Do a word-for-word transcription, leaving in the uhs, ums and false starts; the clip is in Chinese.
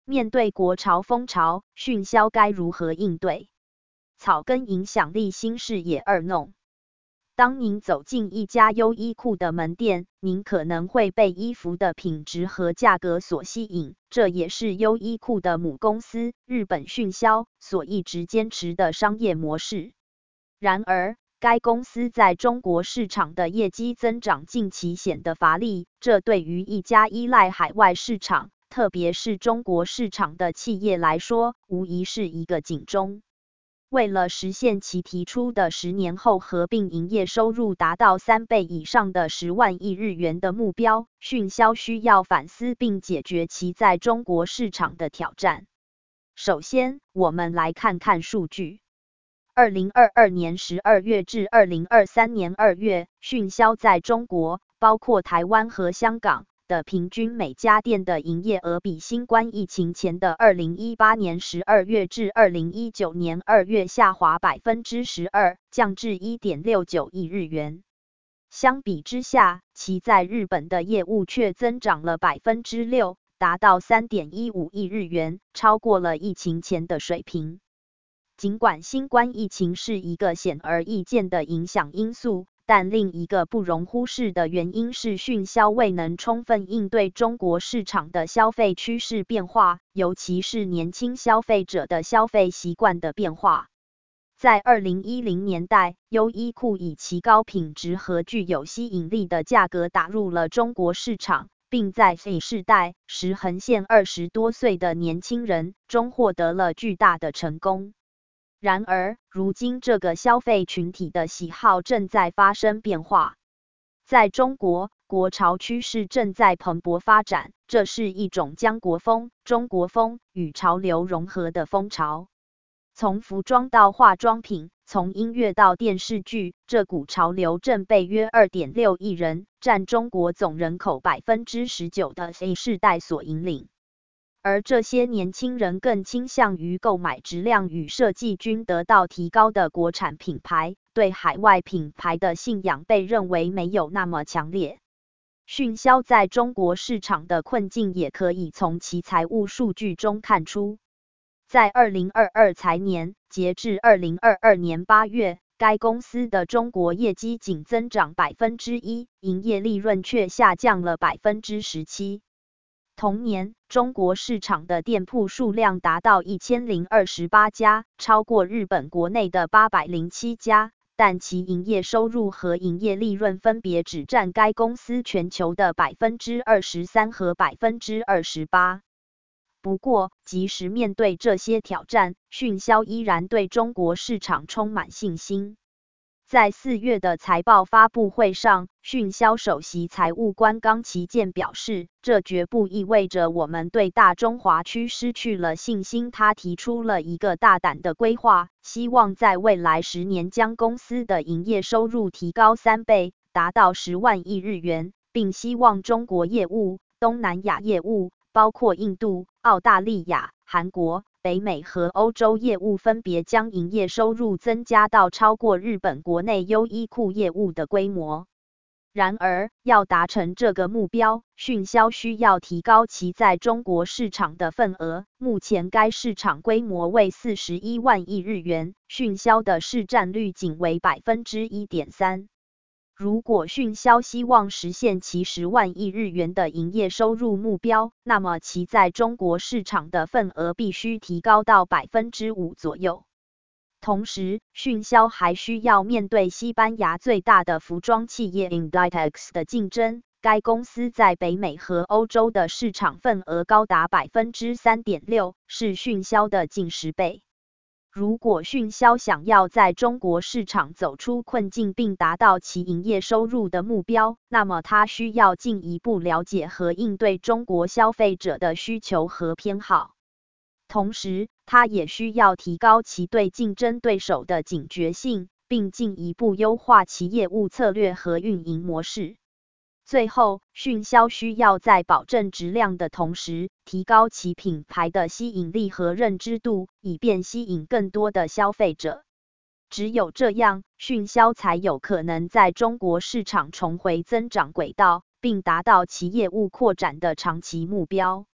面对国潮风潮，迅销该如何应对？草根影响力新视野二弄。当您走进一家优衣库的门店，您可能会被衣服的品质和价格所吸引，这也是优衣库的母公司日本迅销所一直坚持的商业模式。然而，该公司在中国市场的业绩增长近期显得乏力，这对于一家依赖海外市场，特别是中国市场的企业来说，无疑是一个警钟。为了实现其提出的十年后合并营业收入达到三倍以上的十万亿日元的目标，迅销需要反思并解决其在中国市场的挑战。首先，我们来看看数据。二零二二年十二月至二零二三年二月，迅销在中国，包括台湾和香港的平均每家店的营业额比新冠疫情前的二零一八年十二月至二零一九年二月下滑 百分之十二， 降至 一点六九亿日元。相比之下，其在日本的业务却增长了 百分之六， 达到 三点一五亿日元，超过了疫情前的水平。尽管新冠疫情是一个显而易见的影响因素，但另一个不容忽视的原因是迅销未能充分应对中国市场的消费趋势变化，尤其是年轻消费者的消费习惯的变化。在二零一零年代，优衣库以其高品质和具有吸引力的价格打入了中国市场，并在 Z 世代时横线二十多岁的年轻人中获得了巨大的成功。然而，如今这个消费群体的喜好正在发生变化。在中国，国潮趋势正在蓬勃发展，这是一种将国风、中国风与潮流融合的风潮。从服装到化妆品，从音乐到电视剧，这股潮流正被约 二点六亿人，占中国总人口 百分之十九 的 Z 世代所引领。而这些年轻人更倾向于购买质量与设计均得到提高的国产品牌，对海外品牌的信仰被认为没有那么强烈。迅销在中国市场的困境也可以从其财务数据中看出。在二零二二财年，截至二零二二年八月，该公司的中国业绩仅增长 百分之一， 营业利润却下降了 百分之十七。同年，中国市场的店铺数量达到一千零二十八家，超过日本国内的八百零七家，但其营业收入和营业利润分别只占该公司全球的 百分之二十三 和 百分之二十八。不过，即使面对这些挑战，迅销依然对中国市场充满信心。在四月的财报发布会上，迅销首席财务官冈崎健表示，这绝不意味着我们对大中华区失去了信心。他提出了一个大胆的规划，希望在未来十年将公司的营业收入提高三倍，达到十万亿日元，并希望中国业务、东南亚业务，包括印度、澳大利亚、韩国、北美和欧洲业务分别将营业收入增加到超过日本国内优衣库业务的规模。然而，要达成这个目标，迅销需要提高其在中国市场的份额。目前该市场规模为四十一万亿日元，迅销的市占率仅为 百分之一点三。如果迅销希望实现其十万亿日元的营业收入目标，那么其在中国市场的份额必须提高到 百分之五 左右。同时，迅销还需要面对西班牙最大的服装企业 Inditex 的竞争，该公司在北美和欧洲的市场份额高达 百分之三点六， 是迅销的近十倍。如果迅销想要在中国市场走出困境并达到其营业收入的目标，那么它需要进一步了解和应对中国消费者的需求和偏好。同时，它也需要提高其对竞争对手的警觉性，并进一步优化其业务策略和运营模式。最后，迅销需要在保证质量的同时，提高其品牌的吸引力和认知度，以便吸引更多的消费者。只有这样，迅销才有可能在中国市场重回增长轨道，并达到其业务扩展的长期目标。